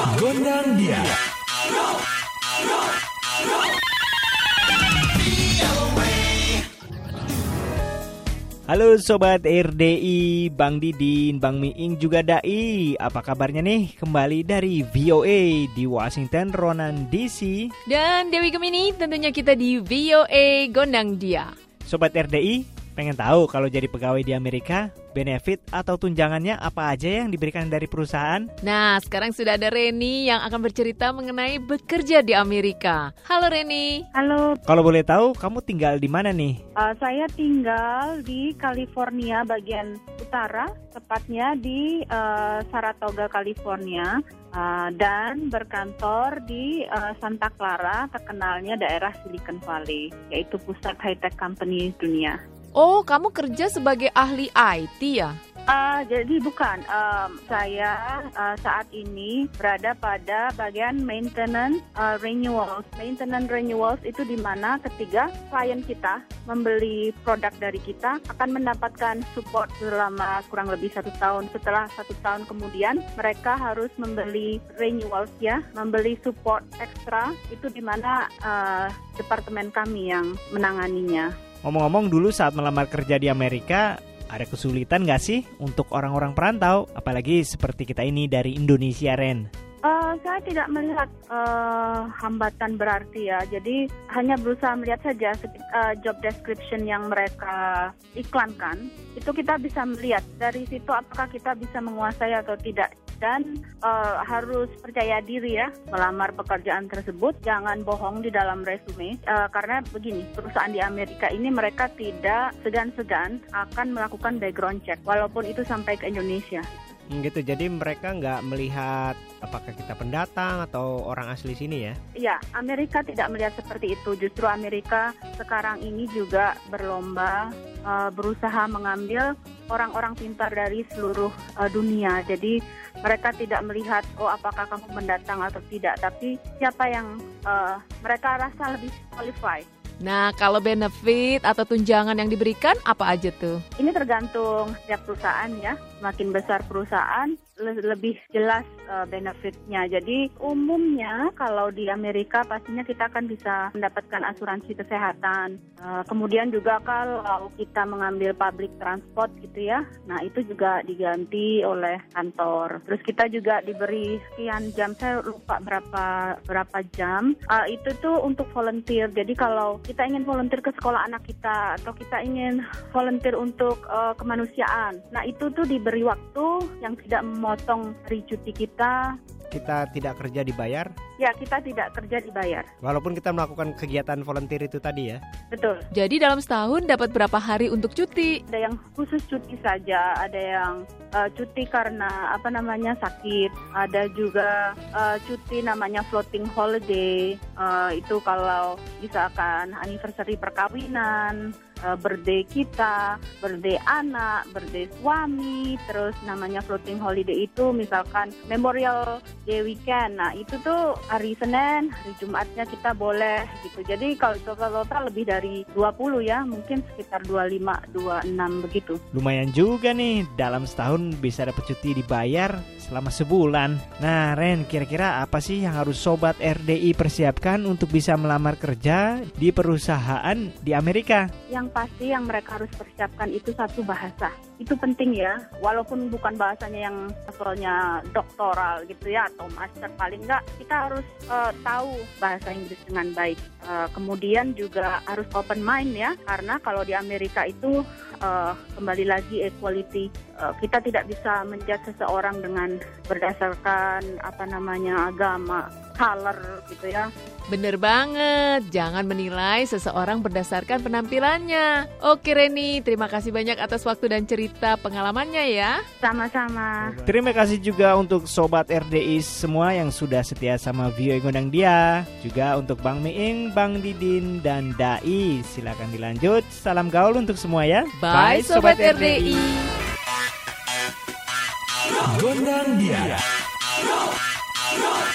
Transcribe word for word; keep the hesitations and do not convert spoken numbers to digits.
Gondang dia. Halo Sobat R D I, Bang Didin, Bang Miing juga Dai. Apa kabarnya nih? Kembali dari V O A di Washington, Ronan D C. Dan Dewi Gemini, tentunya kita di V O A Gondang Dia. Sobat R D I, pengen tahu kalau jadi pegawai di Amerika, benefit atau tunjangannya apa aja yang diberikan dari perusahaan? Nah, sekarang sudah ada Reni yang akan bercerita mengenai bekerja di Amerika. Halo Reni. Halo. Kalau boleh tahu, kamu tinggal di mana nih? Uh, saya tinggal di California bagian utara, tepatnya di uh, Saratoga, California, uh, dan berkantor di uh, Santa Clara, terkenalnya daerah Silicon Valley, yaitu pusat high-tech company dunia. Oh, kamu kerja sebagai ahli I T ya? Uh, jadi bukan, um, saya uh, saat ini berada pada bagian maintenance uh, renewals. Maintenance renewals itu di mana ketiga klien kita membeli produk dari kita akan mendapatkan support selama kurang lebih satu tahun. Setelah satu tahun kemudian mereka harus membeli renewals ya, membeli support ekstra. Itu di mana uh, departemen kami yang menanganinya. Ngomong-ngomong, dulu saat melamar kerja di Amerika, ada kesulitan nggak sih untuk orang-orang perantau? Apalagi seperti kita ini dari Indonesia, Ren. Uh, saya tidak melihat uh, hambatan berarti ya. Jadi hanya berusaha melihat saja uh, job description yang mereka iklankan. Itu kita bisa melihat dari situ apakah kita bisa menguasai atau tidak. Dan uh, harus percaya diri ya melamar pekerjaan tersebut. Jangan bohong di dalam resume. Uh, karena begini, perusahaan di Amerika ini mereka tidak segan-segan akan melakukan background check. Walaupun itu sampai ke Indonesia. Gitu, jadi mereka nggak melihat apakah kita pendatang atau orang asli sini ya? Iya, Amerika tidak melihat seperti itu. Justru Amerika sekarang ini juga berlomba uh, berusaha mengambil orang-orang pintar dari seluruh uh, dunia. Jadi mereka tidak melihat oh apakah kamu pendatang atau tidak, tapi siapa yang uh, mereka rasa lebih qualified. Nah, kalau benefit atau tunjangan yang diberikan apa aja tuh? Ini tergantung setiap perusahaan ya. Semakin besar perusahaan, le- lebih jelas uh, benefitnya. Jadi umumnya kalau di Amerika pastinya kita akan bisa mendapatkan asuransi kesehatan. Uh, kemudian juga kalau kita mengambil public transport gitu ya, nah itu juga diganti oleh kantor. Terus kita juga diberi sekian jam, saya lupa berapa berapa jam. Uh, itu tuh untuk volunteer. Jadi kalau kita ingin volunteer ke sekolah anak kita atau kita ingin volunteer untuk uh, kemanusiaan, nah itu tuh diberi waktu yang tidak memotong hari cuti kita. Kita tidak kerja dibayar? Ya, kita tidak kerja dibayar. Walaupun kita melakukan kegiatan volunteer itu tadi ya? Betul. Jadi dalam setahun dapat berapa hari untuk cuti? Ada yang khusus cuti saja, ada yang uh, cuti karena apa namanya sakit, ada juga uh, cuti namanya floating holiday. Uh, itu kalau misalkan anniversary perkawinan, uh, birthday kita, birthday anak, birthday suami, terus namanya floating holiday itu misalkan Memorial Day weekend. Nah itu tuh hari Senin, hari Jumatnya kita boleh gitu. Jadi kalau total-total lebih dari dua puluh ya, mungkin sekitar dua puluh lima, dua puluh enam begitu. Lumayan juga nih, dalam setahun bisa dapat cuti dibayar selama sebulan. Nah Ren, kira-kira apa sih yang harus Sobat R D I persiapkan untuk bisa melamar kerja di perusahaan di Amerika? Yang pasti yang mereka harus persiapkan itu satu bahasa. Itu penting ya, walaupun bukan bahasanya yang levelnya doktoral gitu ya atau master, paling enggak kita harus uh, tahu bahasa Inggris dengan baik. Uh, kemudian juga harus open mind ya, karena kalau di Amerika itu uh, kembali lagi equality, uh, kita tidak bisa menjudge seseorang dengan berdasarkan apa namanya agama, color gitu ya. Bener banget, jangan menilai seseorang berdasarkan penampilannya. Oke Reni, terima kasih banyak atas waktu dan cerita pengalamannya ya. Sama-sama. Terima kasih juga untuk Sobat R D I semua yang sudah setia sama V O A Gondang Dia. Juga untuk Bang Miing, Bang Didin, dan Dai. Silakan dilanjut, salam gaul untuk semua ya. Bye, Bye Sobat, Sobat R D I. Gondang Dia.